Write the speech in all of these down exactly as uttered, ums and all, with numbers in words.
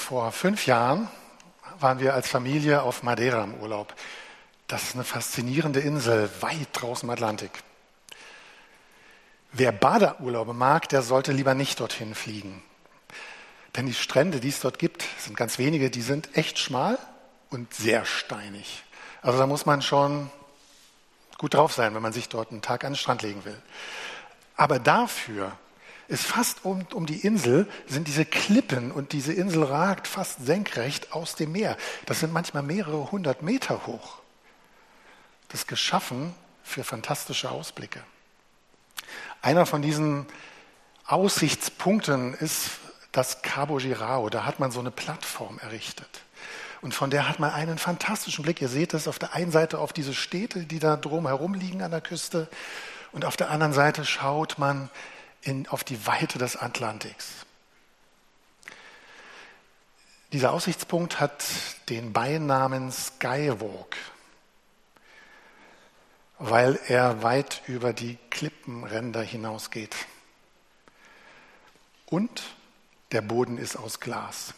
Vor fünf Jahren waren wir als Familie auf Madeira im Urlaub. Das ist eine faszinierende Insel, weit draußen im Atlantik. Wer Badeurlaube mag, der sollte lieber nicht dorthin fliegen. Denn die Strände, die es dort gibt, sind ganz wenige, die sind echt schmal und sehr steinig. Also da muss man schon gut drauf sein, wenn man sich dort einen Tag an den Strand legen will. Aber dafür ist fast um, um die Insel sind diese Klippen und diese Insel ragt fast senkrecht aus dem Meer. Das sind manchmal mehrere hundert Meter hoch. Das ist geschaffen für fantastische Ausblicke. Einer von diesen Aussichtspunkten ist das Cabo Girao. Da hat man so eine Plattform errichtet. Und von der hat man einen fantastischen Blick. Ihr seht es auf der einen Seite auf diese Städte, die da drumherum liegen an der Küste. Und auf der anderen Seite schaut man in, auf die Weite des Atlantiks. Dieser Aussichtspunkt hat den Beinamen Skywalk, weil er weit über die Klippenränder hinausgeht. Und der Boden ist aus Glas.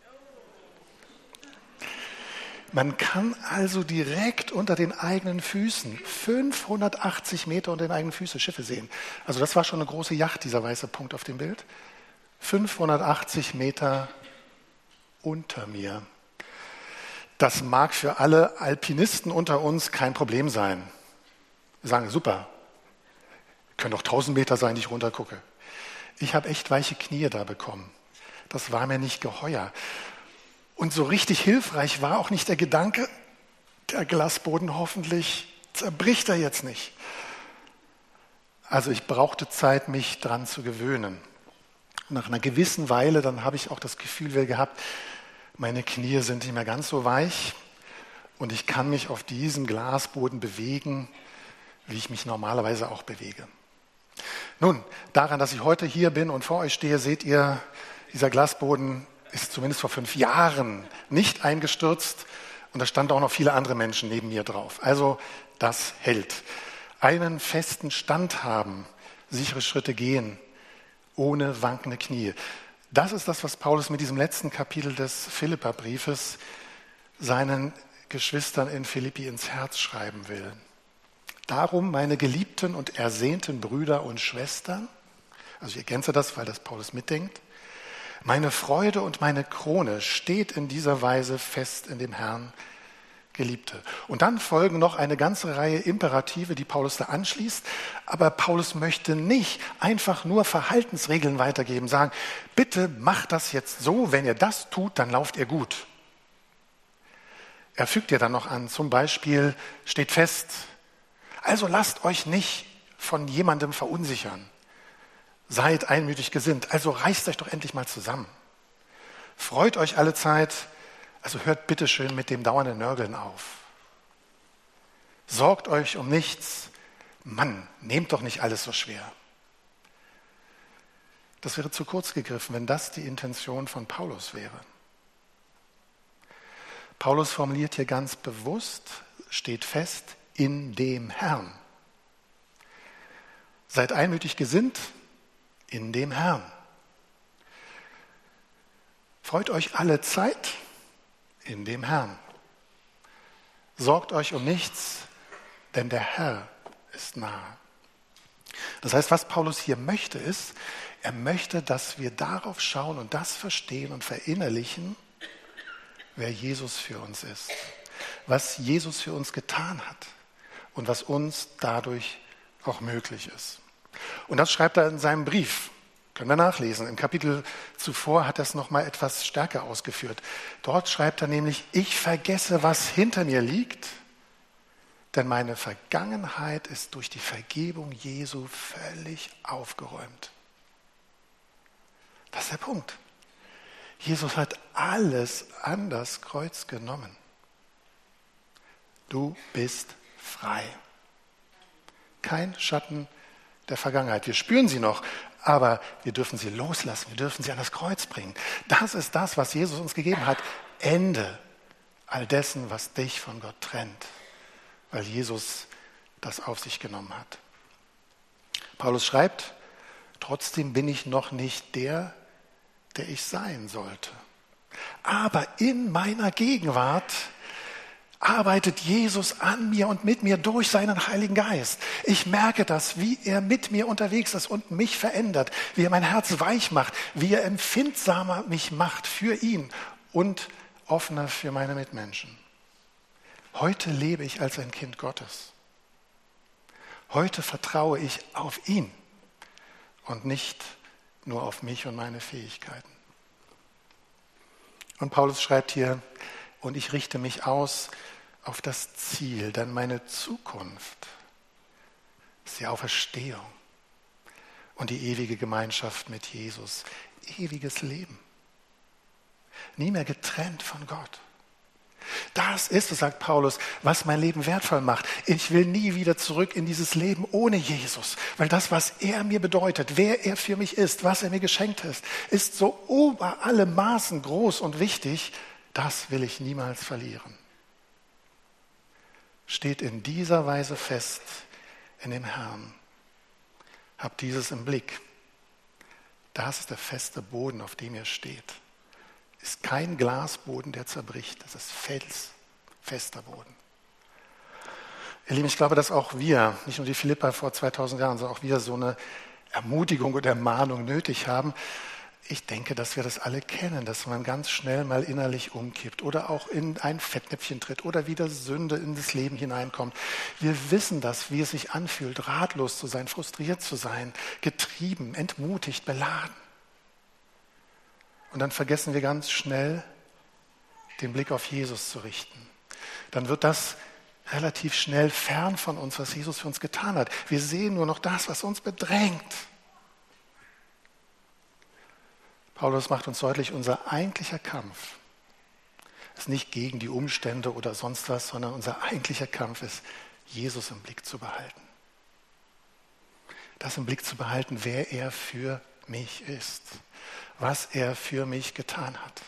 Man kann also direkt unter den eigenen Füßen, fünfhundertachtzig Meter unter den eigenen Füßen, Schiffe sehen. Also das war schon eine große Yacht, dieser weiße Punkt auf dem Bild. fünfhundertachtzig Meter unter mir. Das mag für alle Alpinisten unter uns kein Problem sein. Wir sagen, super, können doch tausend Meter sein, die ich runtergucke. Ich habe echt weiche Knie da bekommen. Das war mir nicht geheuer. Und so richtig hilfreich war auch nicht der Gedanke, der Glasboden hoffentlich zerbricht er jetzt nicht. Also ich brauchte Zeit, mich dran zu gewöhnen. Nach einer gewissen Weile, dann habe ich auch das Gefühl gehabt, meine Knie sind nicht mehr ganz so weich und ich kann mich auf diesem Glasboden bewegen, wie ich mich normalerweise auch bewege. Nun, daran, dass ich heute hier bin und vor euch stehe, seht ihr, dieser Glasboden ist zumindest vor fünf Jahren nicht eingestürzt und da standen auch noch viele andere Menschen neben mir drauf. Also das hält. Einen festen Stand haben, sichere Schritte gehen, ohne wankende Knie. Das ist das, was Paulus mit diesem letzten Kapitel des Philipperbriefes seinen Geschwistern in Philippi ins Herz schreiben will. Darum, meine geliebten und ersehnten Brüder und Schwestern, also ich ergänze das, weil das Paulus mitdenkt, meine Freude und meine Krone steht in dieser Weise fest in dem Herrn, Geliebte. Und dann folgen noch eine ganze Reihe Imperative, die Paulus da anschließt. Aber Paulus möchte nicht einfach nur Verhaltensregeln weitergeben, sagen, bitte macht das jetzt so, wenn ihr das tut, dann lauft ihr gut. Er fügt ihr dann noch an, zum Beispiel steht fest, also lasst euch nicht von jemandem verunsichern. Seid einmütig gesinnt, also reißt euch doch endlich mal zusammen. Freut euch alle Zeit, also hört bitte schön mit dem dauernden Nörgeln auf. Sorgt euch um nichts, Mann, nehmt doch nicht alles so schwer. Das wäre zu kurz gegriffen, wenn das die Intention von Paulus wäre. Paulus formuliert hier ganz bewusst, steht fest, in dem Herrn. Seid einmütig gesinnt, in dem Herrn. Freut euch alle Zeit in dem Herrn. Sorgt euch um nichts, denn der Herr ist nahe. Das heißt, was Paulus hier möchte, ist, er möchte, dass wir darauf schauen und das verstehen und verinnerlichen, wer Jesus für uns ist, was Jesus für uns getan hat und was uns dadurch auch möglich ist. Und das schreibt er in seinem Brief. Können wir nachlesen. Im Kapitel zuvor hat er es noch mal etwas stärker ausgeführt. Dort schreibt er nämlich, ich vergesse, was hinter mir liegt, denn meine Vergangenheit ist durch die Vergebung Jesu völlig aufgeräumt. Das ist der Punkt. Jesus hat alles an das Kreuz genommen. Du bist frei. Kein Schatten der Vergangenheit. Wir spüren sie noch, aber wir dürfen sie loslassen, wir dürfen sie an das Kreuz bringen. Das ist das, was Jesus uns gegeben hat. Ende all dessen, was dich von Gott trennt, weil Jesus das auf sich genommen hat. Paulus schreibt, trotzdem bin ich noch nicht der, der ich sein sollte. Aber in meiner Gegenwart arbeitet Jesus an mir und mit mir durch seinen Heiligen Geist. Ich merke das, wie er mit mir unterwegs ist und mich verändert, wie er mein Herz weich macht, wie er empfindsamer mich macht für ihn und offener für meine Mitmenschen. Heute lebe ich als ein Kind Gottes. Heute vertraue ich auf ihn und nicht nur auf mich und meine Fähigkeiten. Und Paulus schreibt hier, und ich richte mich aus auf das Ziel, denn meine Zukunft ist die Auferstehung und die ewige Gemeinschaft mit Jesus, ewiges Leben. Nie mehr getrennt von Gott. Das ist es, sagt Paulus, was mein Leben wertvoll macht. Ich will nie wieder zurück in dieses Leben ohne Jesus, weil das, was er mir bedeutet, wer er für mich ist, was er mir geschenkt hat, ist so über alle Maßen groß und wichtig, das will ich niemals verlieren. Steht in dieser Weise fest in dem Herrn. Habt dieses im Blick. Das ist der feste Boden, auf dem ihr steht. Ist kein Glasboden, der zerbricht. Das ist felsfester Boden. Ihr Lieben, ich glaube, dass auch wir, nicht nur die Philipper vor zweitausend Jahren, sondern auch wir so eine Ermutigung oder Ermahnung nötig haben. Ich denke, dass wir das alle kennen, dass man ganz schnell mal innerlich umkippt oder auch in ein Fettnäpfchen tritt oder wieder Sünde in das Leben hineinkommt. Wir wissen das, wie es sich anfühlt, ratlos zu sein, frustriert zu sein, getrieben, entmutigt, beladen. Und dann vergessen wir ganz schnell, den Blick auf Jesus zu richten. Dann wird das relativ schnell fern von uns, was Jesus für uns getan hat. Wir sehen nur noch das, was uns bedrängt. Paulus macht uns deutlich, unser eigentlicher Kampf ist nicht gegen die Umstände oder sonst was, sondern unser eigentlicher Kampf ist, Jesus im Blick zu behalten. Das im Blick zu behalten, wer er für mich ist, was er für mich getan hat,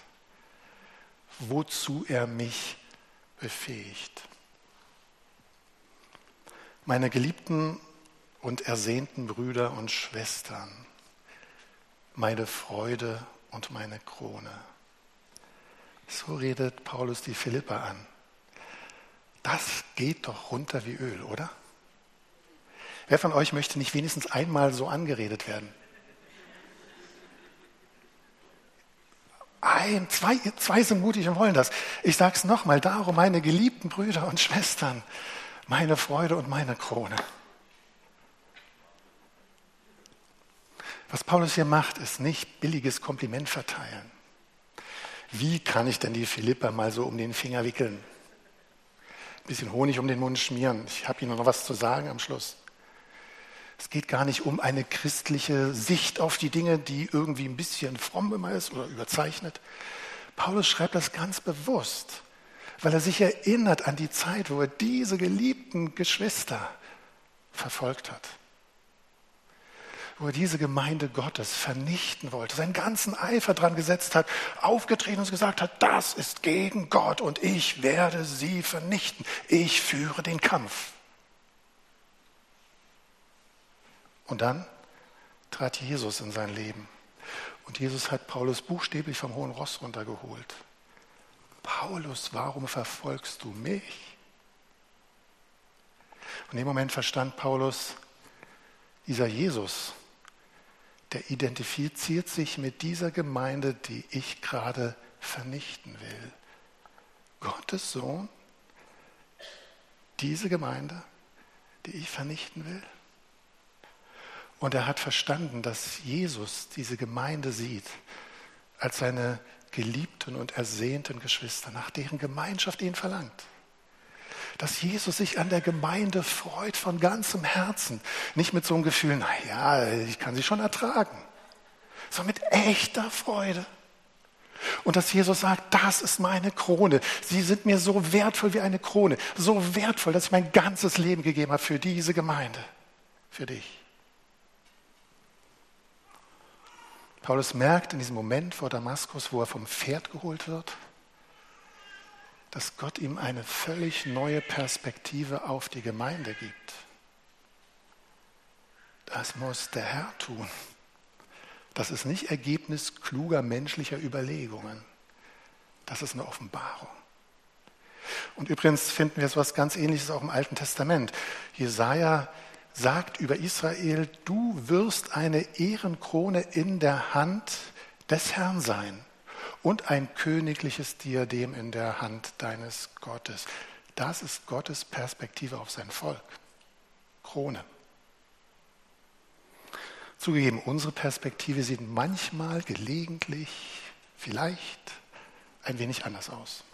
wozu er mich befähigt. Meine geliebten und ersehnten Brüder und Schwestern, meine Freude und meine Krone. So redet Paulus die Philipper an. Das geht doch runter wie Öl, oder? Wer von euch möchte nicht wenigstens einmal so angeredet werden? Ein, zwei, zwei sind mutig und wollen das. Ich sage es nochmal, darum meine geliebten Brüder und Schwestern, meine Freude und meine Krone. Was Paulus hier macht, ist nicht billiges Kompliment verteilen. Wie kann ich denn die Philipper mal so um den Finger wickeln? Ein bisschen Honig um den Mund schmieren. Ich habe Ihnen noch was zu sagen am Schluss. Es geht gar nicht um eine christliche Sicht auf die Dinge, die irgendwie ein bisschen fromm immer ist oder überzeichnet. Paulus schreibt das ganz bewusst, weil er sich erinnert an die Zeit, wo er diese geliebten Geschwister verfolgt hat. Wo er diese Gemeinde Gottes vernichten wollte, seinen ganzen Eifer dran gesetzt hat, aufgetreten und gesagt hat, das ist gegen Gott und ich werde sie vernichten. Ich führe den Kampf. Und dann trat Jesus in sein Leben. Und Jesus hat Paulus buchstäblich vom hohen Ross runtergeholt. Paulus, warum verfolgst du mich? Und in dem Moment verstand Paulus, dieser Jesus, der identifiziert sich mit dieser Gemeinde, die ich gerade vernichten will. Gottes Sohn, diese Gemeinde, die ich vernichten will. Und er hat verstanden, dass Jesus diese Gemeinde sieht als seine geliebten und ersehnten Geschwister, nach deren Gemeinschaft ihn verlangt. Dass Jesus sich an der Gemeinde freut von ganzem Herzen. Nicht mit so einem Gefühl, naja, ich kann sie schon ertragen, sondern mit echter Freude. Und dass Jesus sagt, das ist meine Krone. Sie sind mir so wertvoll wie eine Krone. So wertvoll, dass ich mein ganzes Leben gegeben habe für diese Gemeinde, für dich. Paulus merkt in diesem Moment vor Damaskus, wo er vom Pferd geholt wird, dass Gott ihm eine völlig neue Perspektive auf die Gemeinde gibt. Das muss der Herr tun. Das ist nicht Ergebnis kluger menschlicher Überlegungen. Das ist eine Offenbarung. Und übrigens finden wir so etwas ganz Ähnliches auch im Alten Testament. Jesaja sagt über Israel, du wirst eine Ehrenkrone in der Hand des Herrn sein und ein königliches Diadem in der Hand deines Gottes. Das ist Gottes Perspektive auf sein Volk. Krone. Zugegeben, unsere Perspektive sieht manchmal, gelegentlich, vielleicht ein wenig anders aus.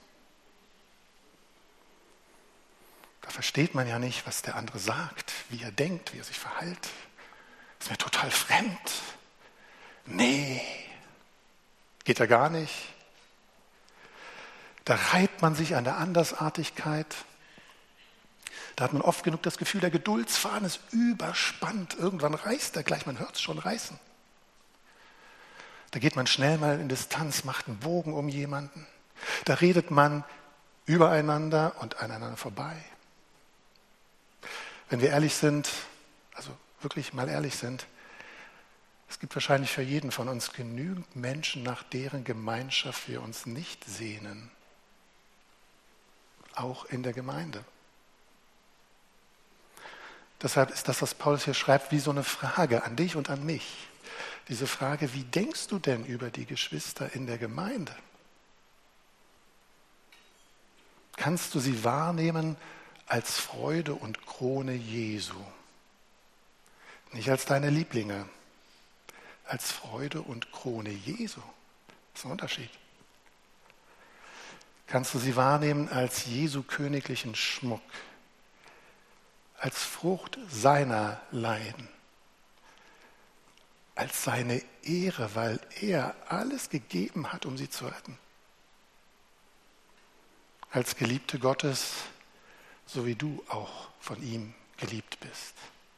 Da versteht man ja nicht, was der andere sagt, wie er denkt, wie er sich verhält. Das ist mir total fremd. Nee, geht ja gar nicht. Da reibt man sich an der Andersartigkeit. Da hat man oft genug das Gefühl, der Geduldsfaden ist überspannt. Irgendwann reißt er gleich, man hört es schon reißen. Da geht man schnell mal in Distanz, macht einen Bogen um jemanden. Da redet man übereinander und aneinander vorbei. Wenn wir ehrlich sind, also wirklich mal ehrlich sind, es gibt wahrscheinlich für jeden von uns genügend Menschen, nach deren Gemeinschaft wir uns nicht sehnen. Auch in der Gemeinde. Deshalb ist das, was Paulus hier schreibt, wie so eine Frage an dich und an mich. Diese Frage, wie denkst du denn über die Geschwister in der Gemeinde? Kannst du sie wahrnehmen als Freude und Krone Jesu? Nicht als deine Lieblinge, als Freude und Krone Jesu. Das ist ein Unterschied. Kannst du sie wahrnehmen als Jesu königlichen Schmuck, als Frucht seiner Leiden, als seine Ehre, weil er alles gegeben hat, um sie zu retten. Als Geliebte Gottes, so wie du auch von ihm geliebt bist.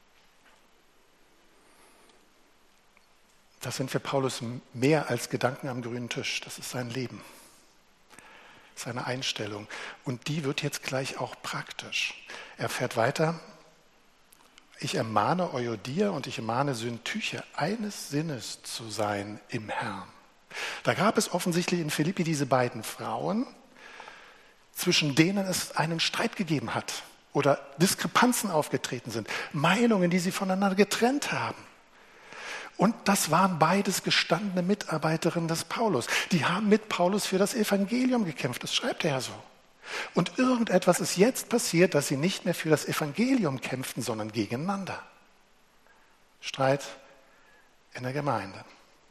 Das sind für Paulus mehr als Gedanken am grünen Tisch. Das ist sein Leben, seine Einstellung. Und die wird jetzt gleich auch praktisch. Er fährt weiter. Ich ermahne Euodia und ich ermahne Syntyche, eines Sinnes zu sein im Herrn. Da gab es offensichtlich in Philippi diese beiden Frauen, zwischen denen es einen Streit gegeben hat oder Diskrepanzen aufgetreten sind, Meinungen, die sie voneinander getrennt haben. Und das waren beides gestandene Mitarbeiterinnen des Paulus. Die haben mit Paulus für das Evangelium gekämpft, das schreibt er ja so. Und irgendetwas ist jetzt passiert, dass sie nicht mehr für das Evangelium kämpften, sondern gegeneinander. Streit in der Gemeinde.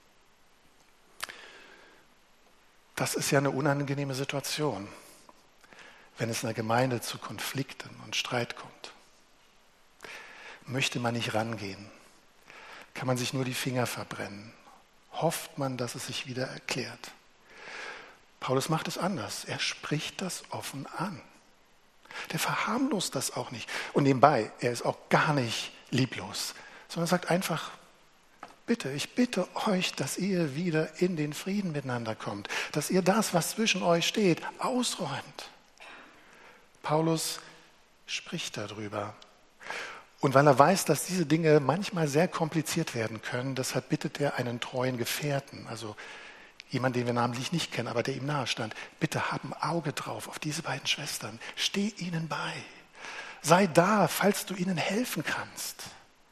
Das ist ja eine unangenehme Situation, wenn es in der Gemeinde zu Konflikten und Streit kommt. Möchte man nicht rangehen, kann man sich nur die Finger verbrennen. Hofft man, dass es sich wieder erklärt. Paulus macht es anders. Er spricht das offen an. Der verharmlost das auch nicht. Und nebenbei, er ist auch gar nicht lieblos, sondern sagt einfach, bitte, ich bitte euch, dass ihr wieder in den Frieden miteinander kommt, dass ihr das, was zwischen euch steht, ausräumt. Paulus spricht darüber. Und weil er weiß, dass diese Dinge manchmal sehr kompliziert werden können, deshalb bittet er einen treuen Gefährten, also jemand, den wir namentlich nicht kennen, aber der ihm nahe stand. Bitte hab ein Auge drauf auf diese beiden Schwestern. Steh ihnen bei. Sei da, falls du ihnen helfen kannst.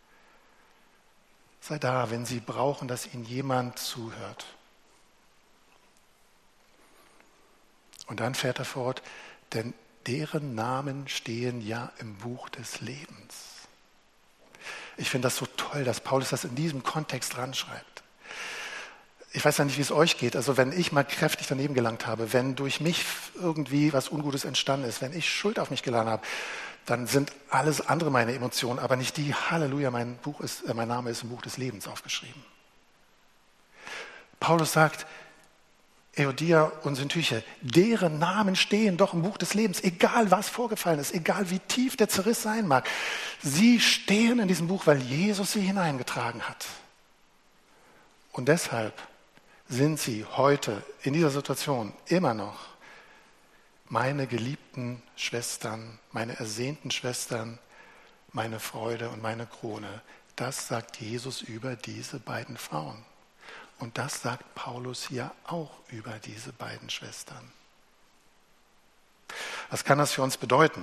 Sei da, wenn sie brauchen, dass ihnen jemand zuhört. Und dann fährt er fort, denn deren Namen stehen ja im Buch des Lebens. Ich finde das so toll, dass Paulus das in diesem Kontext ranschreibt. Ich weiß ja nicht, wie es euch geht. Also wenn ich mal kräftig daneben gelangt habe, wenn durch mich irgendwie was Ungutes entstanden ist, wenn ich Schuld auf mich geladen habe, dann sind alles andere meine Emotionen, aber nicht die. Halleluja, mein Buch ist, äh, mein Name ist im Buch des Lebens aufgeschrieben. Paulus sagt, Euodia und Syntyche, deren Namen stehen doch im Buch des Lebens, egal was vorgefallen ist, egal wie tief der Zerriss sein mag. Sie stehen in diesem Buch, weil Jesus sie hineingetragen hat. Und deshalb sind sie heute in dieser Situation immer noch meine geliebten Schwestern, meine ersehnten Schwestern, meine Freude und meine Krone. Das sagt Jesus über diese beiden Frauen. Und das sagt Paulus hier auch über diese beiden Schwestern. Was kann das für uns bedeuten?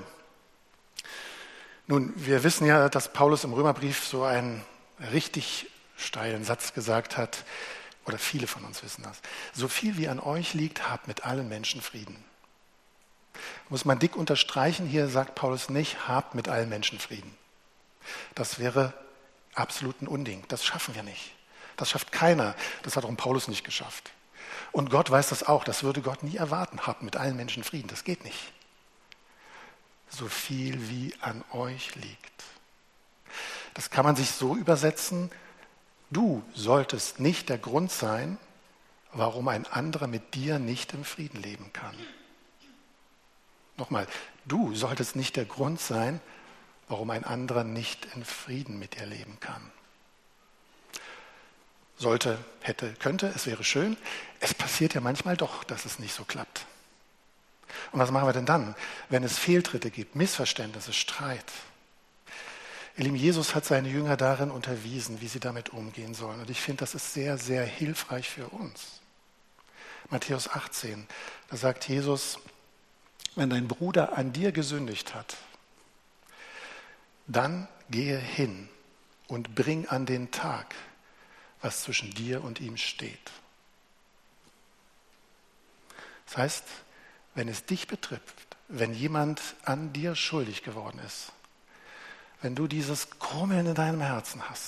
Nun, wir wissen ja, dass Paulus im Römerbrief so einen richtig steilen Satz gesagt hat, oder viele von uns wissen das. So viel wie an euch liegt, habt mit allen Menschen Frieden. Muss man dick unterstreichen, hier sagt Paulus nicht, habt mit allen Menschen Frieden. Das wäre absolut ein Unding. Das schaffen wir nicht. Das schafft keiner. Das hat auch Paulus nicht geschafft. Und Gott weiß das auch. Das würde Gott nie erwarten. Habt mit allen Menschen Frieden. Das geht nicht. So viel wie an euch liegt. Das kann man sich so übersetzen: Du solltest nicht der Grund sein, warum ein anderer mit dir nicht im Frieden leben kann. Nochmal, du solltest nicht der Grund sein, warum ein anderer nicht in Frieden mit dir leben kann. Sollte, hätte, könnte, es wäre schön. Es passiert ja manchmal doch, dass es nicht so klappt. Und was machen wir denn dann, wenn es Fehltritte gibt, Missverständnisse, Streit? Ihr Lieben, Jesus hat seine Jünger darin unterwiesen, wie sie damit umgehen sollen. Und ich finde, das ist sehr, sehr hilfreich für uns. Matthäus achtzehn, da sagt Jesus: Wenn dein Bruder an dir gesündigt hat, dann gehe hin und bring an den Tag, was zwischen dir und ihm steht. Das heißt, wenn es dich betrifft, wenn jemand an dir schuldig geworden ist, wenn du dieses Krummeln in deinem Herzen hast,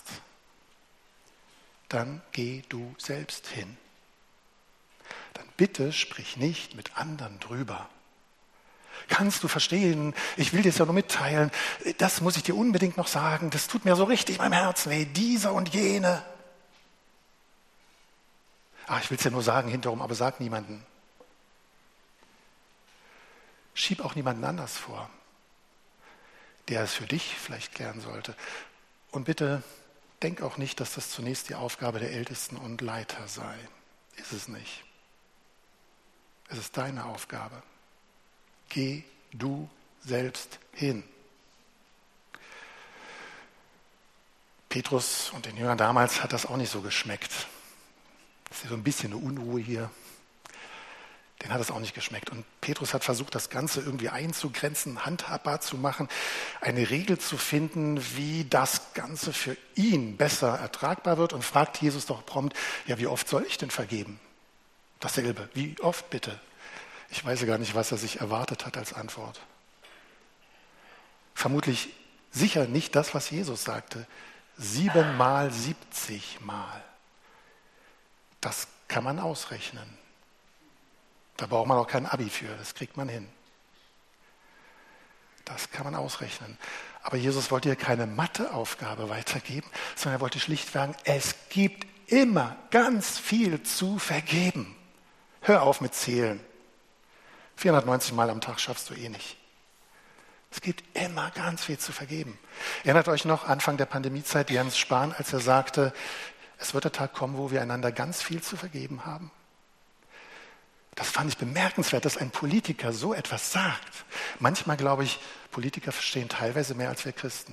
dann geh du selbst hin. Dann bitte sprich nicht mit anderen drüber. Kannst du verstehen, ich will dir es ja nur mitteilen, das muss ich dir unbedingt noch sagen, das tut mir so richtig meinem Herzen weh, dieser und jene. Ah, ich will es dir nur sagen hinterherum, aber sag niemanden. Schieb auch niemanden anders vor, der es für dich vielleicht klären sollte. Und bitte denk auch nicht, dass das zunächst die Aufgabe der Ältesten und Leiter sei. Ist es nicht. Es ist deine Aufgabe. Geh du selbst hin. Petrus und den Jüngern damals hat das auch nicht so geschmeckt. Das ist so ein bisschen eine Unruhe hier. Den hat es auch nicht geschmeckt. Und Petrus hat versucht, das Ganze irgendwie einzugrenzen, handhabbar zu machen, eine Regel zu finden, wie das Ganze für ihn besser ertragbar wird, und fragt Jesus doch prompt: Ja, wie oft soll ich denn vergeben? Dasselbe. Wie oft bitte? Ich weiß gar nicht, was er sich erwartet hat als Antwort. Vermutlich sicher nicht das, was Jesus sagte. Siebenmal, siebzigmal. Das kann man ausrechnen. Da braucht man auch kein Abi für, das kriegt man hin. Das kann man ausrechnen. Aber Jesus wollte hier keine Matheaufgabe weitergeben, sondern er wollte schlicht sagen, es gibt immer ganz viel zu vergeben. Hör auf mit Zählen. vierhundertneunzig Mal am Tag schaffst du eh nicht. Es gibt immer ganz viel zu vergeben. Erinnert euch noch, Anfang der Pandemiezeit, Jens Spahn, als er sagte, es wird der Tag kommen, wo wir einander ganz viel zu vergeben haben? Das fand ich bemerkenswert, dass ein Politiker so etwas sagt. Manchmal glaube ich, Politiker verstehen teilweise mehr als wir Christen.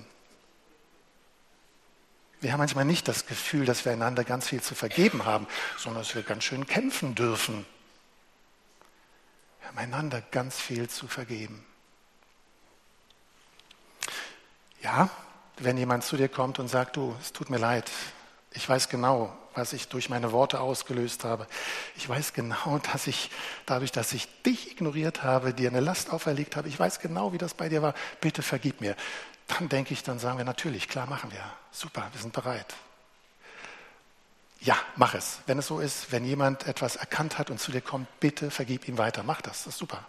Wir haben manchmal nicht das Gefühl, dass wir einander ganz viel zu vergeben haben, sondern dass wir ganz schön kämpfen dürfen. Wir haben einander ganz viel zu vergeben. Ja, wenn jemand zu dir kommt und sagt, du, es tut mir leid, ich weiß genau, was ich durch meine Worte ausgelöst habe. Ich weiß genau, dass ich dadurch, dass ich dich ignoriert habe, dir eine Last auferlegt habe. Ich weiß genau, wie das bei dir war. Bitte vergib mir. Dann denke ich, dann sagen wir natürlich, klar, machen wir. Super, wir sind bereit. Ja, mach es. Wenn es so ist, wenn jemand etwas erkannt hat und zu dir kommt, bitte vergib ihm weiter. Mach das, das ist super.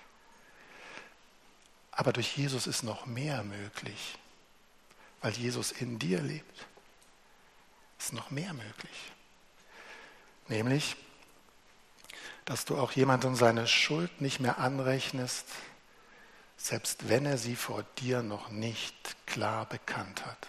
Aber durch Jesus ist noch mehr möglich, weil Jesus in dir lebt. Ist noch mehr möglich. Nämlich, dass du auch jemandem seine Schuld nicht mehr anrechnest, selbst wenn er sie vor dir noch nicht klar bekannt hat.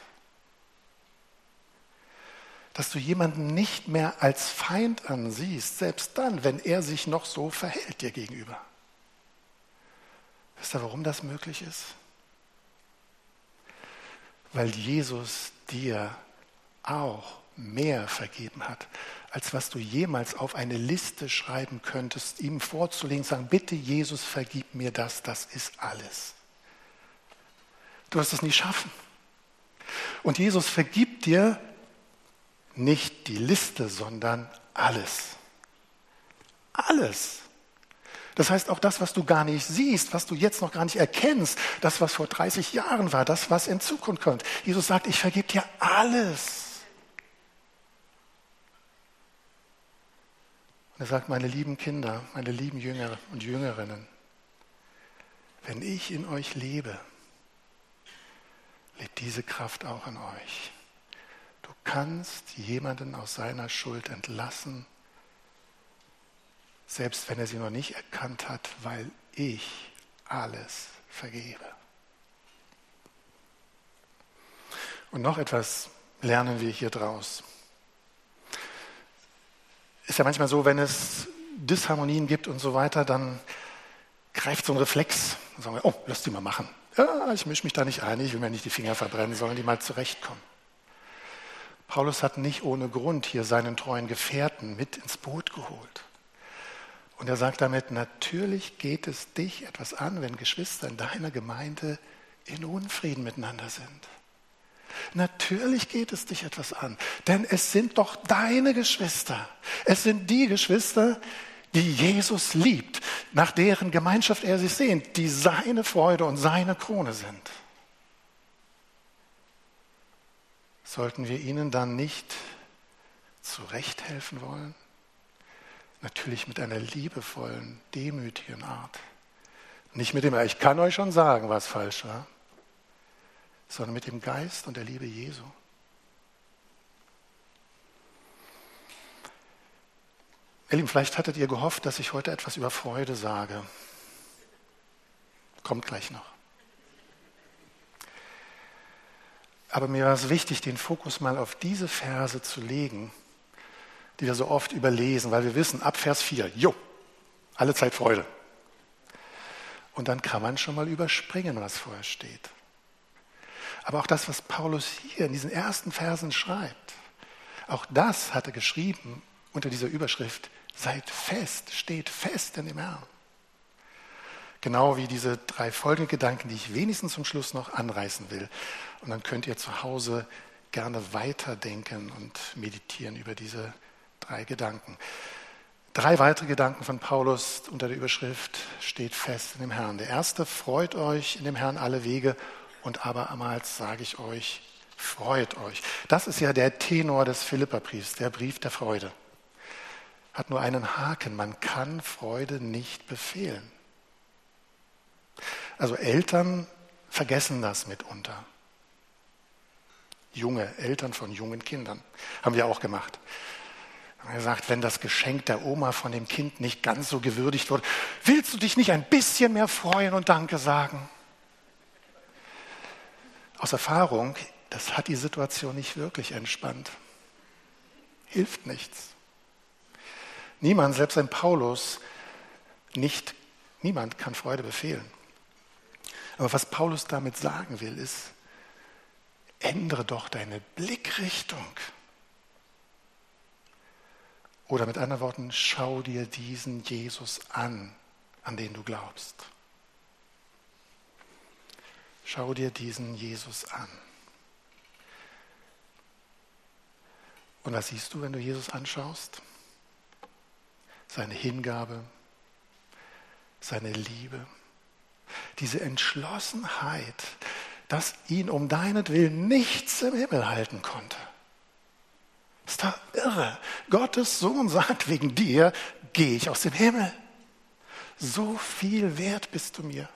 Dass du jemanden nicht mehr als Feind ansiehst, selbst dann, wenn er sich noch so verhält dir gegenüber. Wisst ihr, warum das möglich ist? Weil Jesus dir auch mehr vergeben hat, als was du jemals auf eine Liste schreiben könntest, ihm vorzulegen, sagen, bitte Jesus, vergib mir das, das ist alles. Du wirst es nie schaffen. Und Jesus vergibt dir nicht die Liste, sondern alles. Alles. Das heißt, auch das, was du gar nicht siehst, was du jetzt noch gar nicht erkennst, das, was vor dreißig Jahren war, das, was in Zukunft kommt. Jesus sagt, ich vergebe dir alles. Und er sagt, meine lieben Kinder, meine lieben Jünger und Jüngerinnen, wenn ich in euch lebe, lebt diese Kraft auch in euch. Du kannst jemanden aus seiner Schuld entlassen, selbst wenn er sie noch nicht erkannt hat, weil ich alles vergebe. Und noch etwas lernen wir hier draus. Ist ja manchmal so, wenn es Disharmonien gibt und so weiter, dann greift so ein Reflex. Dann sagen wir, oh, lass die mal machen. Ja, ich mische mich da nicht ein, ich will mir nicht die Finger verbrennen, sollen die mal zurechtkommen. Paulus hat nicht ohne Grund hier seinen treuen Gefährten mit ins Boot geholt. Und er sagt damit, natürlich geht es dich etwas an, wenn Geschwister in deiner Gemeinde in Unfrieden miteinander sind. Natürlich geht es dich etwas an, denn es sind doch deine Geschwister. Es sind die Geschwister, die Jesus liebt, nach deren Gemeinschaft er sich sehnt, die seine Freude und seine Krone sind. Sollten wir ihnen dann nicht zurechthelfen wollen? Natürlich mit einer liebevollen, demütigen Art. Nicht mit dem, ich kann euch schon sagen, was falsch war, sondern mit dem Geist und der Liebe Jesu. Ihr Lieben, vielleicht hattet ihr gehofft, dass ich heute etwas über Freude sage. Kommt gleich noch. Aber mir war es wichtig, den Fokus mal auf diese Verse zu legen, die wir so oft überlesen, weil wir wissen, ab Vers vier, jo, alle Zeit Freude. Und dann kann man schon mal überspringen, was vorher steht. Aber auch das, was Paulus hier in diesen ersten Versen schreibt, auch das hat er geschrieben unter dieser Überschrift, seid fest, steht fest in dem Herrn. Genau wie diese drei folgenden Gedanken, die ich wenigstens zum Schluss noch anreißen will. Und dann könnt ihr zu Hause gerne weiterdenken und meditieren über diese drei Gedanken. Drei weitere Gedanken von Paulus unter der Überschrift steht fest in dem Herrn. Der erste, freut euch in dem Herrn alle Wege und abermals sage ich euch, freut euch. Das ist ja der Tenor des Philipperbriefs, der Brief der Freude. Hat nur einen Haken, man kann Freude nicht befehlen. Also Eltern vergessen das mitunter. Junge, Eltern von jungen Kindern, haben wir auch gemacht. Er gesagt, wenn das Geschenk der Oma von dem Kind nicht ganz so gewürdigt wurde, willst du dich nicht ein bisschen mehr freuen und Danke sagen? Aus Erfahrung, das hat die Situation nicht wirklich entspannt. Hilft nichts. Niemand, selbst ein Paulus, nicht, niemand kann Freude befehlen. Aber was Paulus damit sagen will, ist, ändere doch deine Blickrichtung. Oder mit anderen Worten, schau dir diesen Jesus an, an den du glaubst. Schau dir diesen Jesus an. Und was siehst du, wenn du Jesus anschaust? Seine Hingabe, seine Liebe, diese Entschlossenheit, dass ihn um deinetwillen nichts im Himmel halten konnte. Ist doch irre. Gottes Sohn sagt, wegen dir gehe ich aus dem Himmel. So viel wert bist du mir.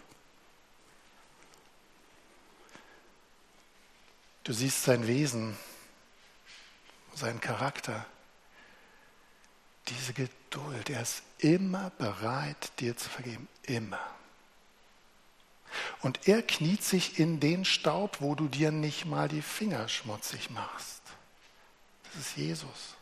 Du siehst sein Wesen, seinen Charakter, diese Geduld. Er ist immer bereit, dir zu vergeben. Immer. Und er kniet sich in den Staub, wo du dir nicht mal die Finger schmutzig machst. Das ist Jesus.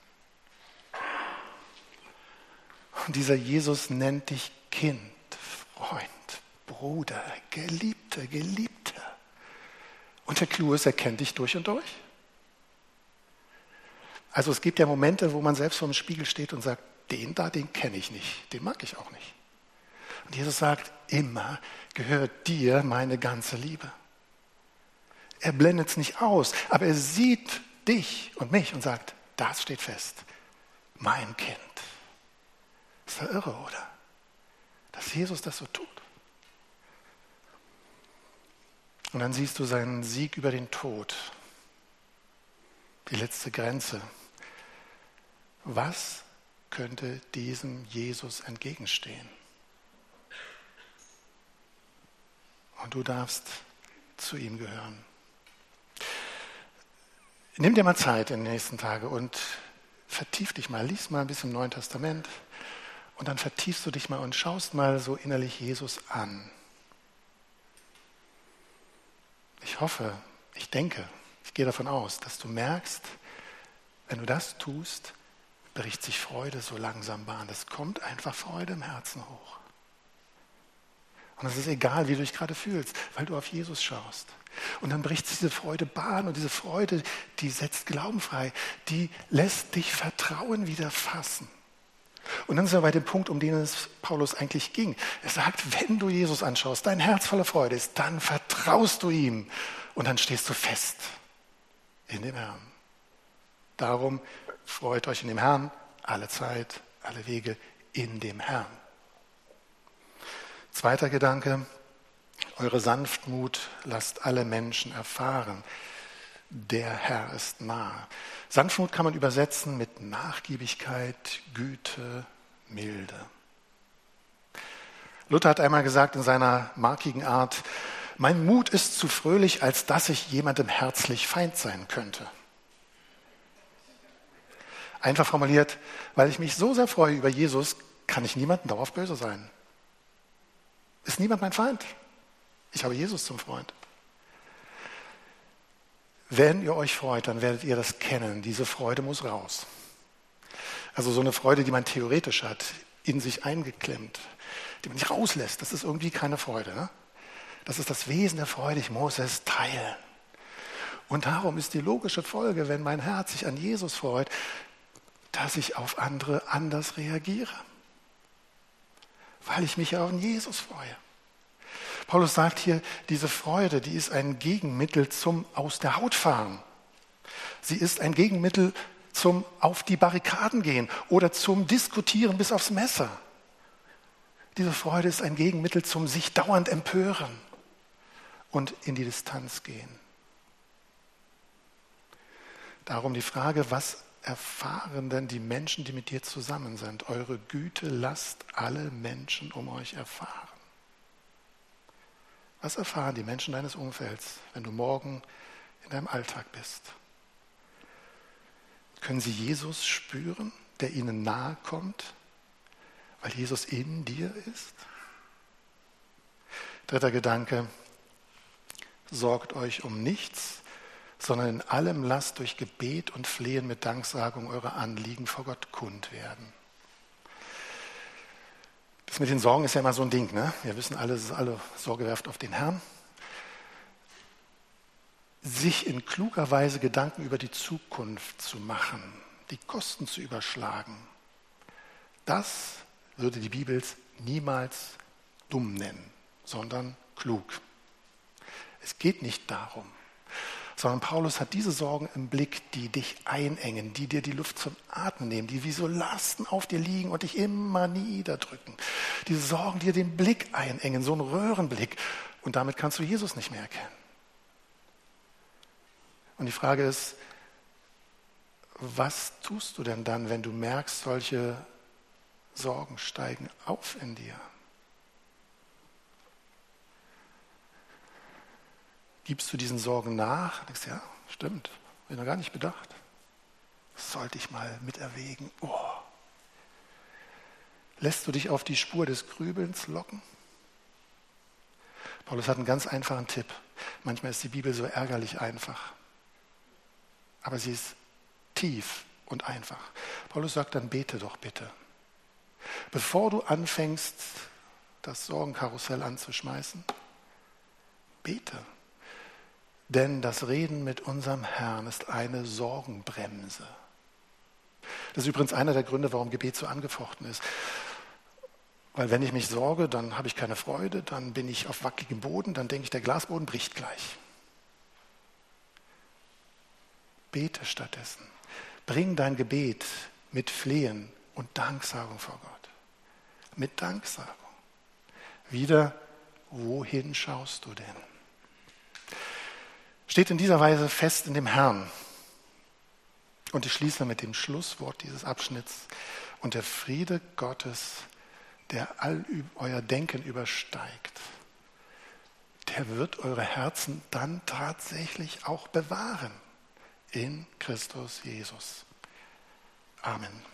Und dieser Jesus nennt dich Kind, Freund, Bruder, Geliebter, Geliebter. Und der Clou ist, er kennt dich durch und durch. Also es gibt ja Momente, wo man selbst vor dem Spiegel steht und sagt, den da, den kenne ich nicht, den mag ich auch nicht. Und Jesus sagt, immer gehört dir meine ganze Liebe. Er blendet es nicht aus, aber er sieht dich und mich und sagt, das steht fest, mein Kind. Ist ja irre, oder? Dass Jesus das so tut. Und dann siehst du seinen Sieg über den Tod, die letzte Grenze. Was könnte diesem Jesus entgegenstehen? Und du darfst zu ihm gehören. Nimm dir mal Zeit in den nächsten Tagen und vertief dich mal, lies mal ein bisschen im Neuen Testament und dann vertiefst du dich mal und schaust mal so innerlich Jesus an. Ich hoffe, ich denke, ich gehe davon aus, dass du merkst, wenn du das tust, bricht sich Freude so langsam Bahn. Es kommt einfach Freude im Herzen hoch. Und es ist egal, wie du dich gerade fühlst, weil du auf Jesus schaust. Und dann bricht diese Freude Bahn und diese Freude, die setzt Glauben frei, die lässt dich Vertrauen wieder fassen. Und dann sind wir bei dem Punkt, um den es Paulus eigentlich ging. Er sagt, wenn du Jesus anschaust, dein Herz voller Freude ist, dann vertraust du ihm und dann stehst du fest in dem Herrn. Darum freut euch in dem Herrn alle Zeit, alle Wege in dem Herrn. Zweiter Gedanke, eure Sanftmut lasst alle Menschen erfahren. Der Herr ist nah. Sanftmut kann man übersetzen mit Nachgiebigkeit, Güte, Milde. Luther hat einmal gesagt in seiner markigen Art, mein Mut ist zu fröhlich, als dass ich jemandem herzlich Feind sein könnte. Einfach formuliert, weil ich mich so sehr freue über Jesus, kann ich niemandem dauerhaft böse sein. Ist niemand mein Feind? Ich habe Jesus zum Freund. Wenn ihr euch freut, dann werdet ihr das kennen. Diese Freude muss raus. Also so eine Freude, die man theoretisch hat, in sich eingeklemmt, die man nicht rauslässt, das ist irgendwie keine Freude. Ne? Das ist das Wesen der Freude, ich muss es teilen. Und darum ist die logische Folge, wenn mein Herz sich an Jesus freut, dass ich auf andere anders reagiere. Weil ich mich ja auf Jesus freue. Paulus sagt hier, diese Freude, die ist ein Gegenmittel zum Aus der Haut fahren. Sie ist ein Gegenmittel zum Auf die Barrikaden gehen oder zum Diskutieren bis aufs Messer. Diese Freude ist ein Gegenmittel zum sich dauernd empören und in die Distanz gehen. Darum die Frage, was erfahren denn die Menschen, die mit dir zusammen sind? Eure Güte lasst alle Menschen um euch erfahren. Was erfahren die Menschen deines Umfelds, wenn du morgen in deinem Alltag bist? Können sie Jesus spüren, der ihnen nahe kommt, weil Jesus in dir ist? Dritter Gedanke, sorgt euch um nichts, sondern in allem lasst durch Gebet und Flehen mit Danksagung eure Anliegen vor Gott kund werden. Das mit den Sorgen ist ja immer so ein Ding, ne? Wir wissen alle, es ist alle Sorge werft auf den Herrn. Sich in kluger Weise Gedanken über die Zukunft zu machen, die Kosten zu überschlagen, das würde die Bibel niemals dumm nennen, sondern klug. Es geht nicht darum, sondern Paulus hat diese Sorgen im Blick, die dich einengen, die dir die Luft zum Atmen nehmen, die wie so Lasten auf dir liegen und dich immer niederdrücken. Diese Sorgen, die dir den Blick einengen, so ein Röhrenblick. Und damit kannst du Jesus nicht mehr erkennen. Und die Frage ist, was tust du denn dann, wenn du merkst, solche Sorgen steigen auf in dir? Gibst du diesen Sorgen nach? Denkst du, ja, stimmt, habe ich noch gar nicht bedacht. Das sollte ich mal miterwägen. Oh. Lässt du dich auf die Spur des Grübelns locken? Paulus hat einen ganz einfachen Tipp. Manchmal ist die Bibel so ärgerlich einfach. Aber sie ist tief und einfach. Paulus sagt dann, bete doch bitte. Bevor du anfängst, das Sorgenkarussell anzuschmeißen, bete. Denn das Reden mit unserem Herrn ist eine Sorgenbremse. Das ist übrigens einer der Gründe, warum Gebet so angefochten ist. Weil wenn ich mich sorge, dann habe ich keine Freude, dann bin ich auf wackigem Boden, dann denke ich, der Glasboden bricht gleich. Bete stattdessen. Bring dein Gebet mit Flehen und Danksagung vor Gott. Mit Danksagung. Wieder, wohin schaust du denn? Steht in dieser Weise fest in dem Herrn. Und ich schließe mit dem Schlusswort dieses Abschnitts. Und der Friede Gottes, der all euer Denken übersteigt, der wird eure Herzen dann tatsächlich auch bewahren in Christus Jesus. Amen.